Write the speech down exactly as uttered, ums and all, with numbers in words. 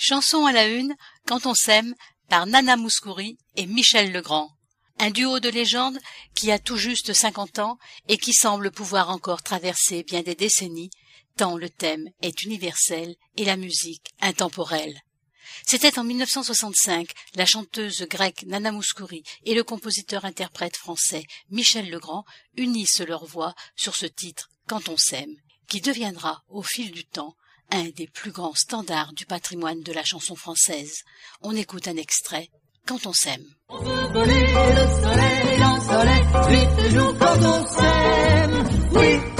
Chanson à la une, Quand on s'aime, par Nana Mouskouri et Michel Legrand. Un duo de légende qui a tout juste cinquante ans et qui semble pouvoir encore traverser bien des décennies, tant le thème est universel et la musique intemporelle. C'était en mille neuf cent soixante-cinq, la chanteuse grecque Nana Mouskouri et le compositeur-interprète français Michel Legrand unissent leurs voix sur ce titre « Quand on s'aime », qui deviendra, au fil du temps, un des plus grands standards du patrimoine de la chanson française. On écoute un extrait, Quand on s'aime. On veut voler le soleil, l'ensoleil, nuit et jour quand on s'aime, oui.